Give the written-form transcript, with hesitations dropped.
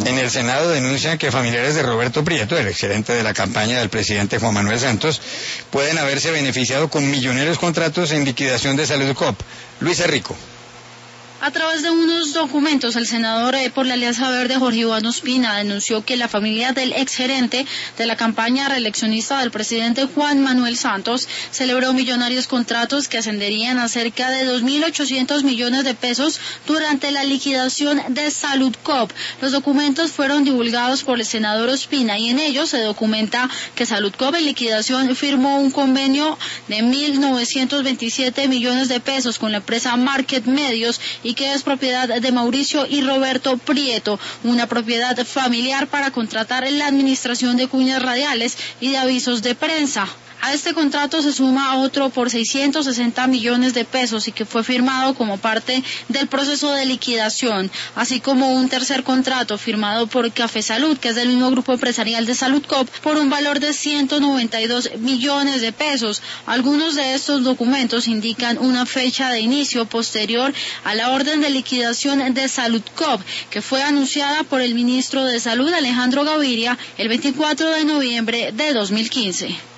En el Senado denuncian que familiares de Roberto Prieto, el exgerente de la campaña del presidente Juan Manuel Santos, pueden haberse beneficiado con millonarios contratos en liquidación de Saludcop. Luisa Rico. A través de unos documentos, el senador por la Alianza Verde, Jorge Iván Ospina, denunció que la familia del exgerente de la campaña reeleccionista del presidente Juan Manuel Santos celebró millonarios contratos que ascenderían a cerca de 2.800 millones de pesos durante la liquidación de Saludcop. Los documentos fueron divulgados por el senador Ospina y en ellos se documenta que Saludcop en liquidación firmó un convenio de 1.927 millones de pesos con la empresa Market Medios y que es propiedad de Mauricio y Roberto Prieto, una propiedad familiar para contratar en la administración de cuñas radiales y de avisos de prensa. A este contrato se suma otro por 660 millones de pesos y que fue firmado como parte del proceso de liquidación, así como un tercer contrato firmado por Café Salud, que es del mismo grupo empresarial de Saludcop, por un valor de 192 millones de pesos. Algunos de estos documentos indican una fecha de inicio posterior a la orden de liquidación de Saludcop, que fue anunciada por el ministro de Salud, Alejandro Gaviria, el 24 de noviembre de 2015.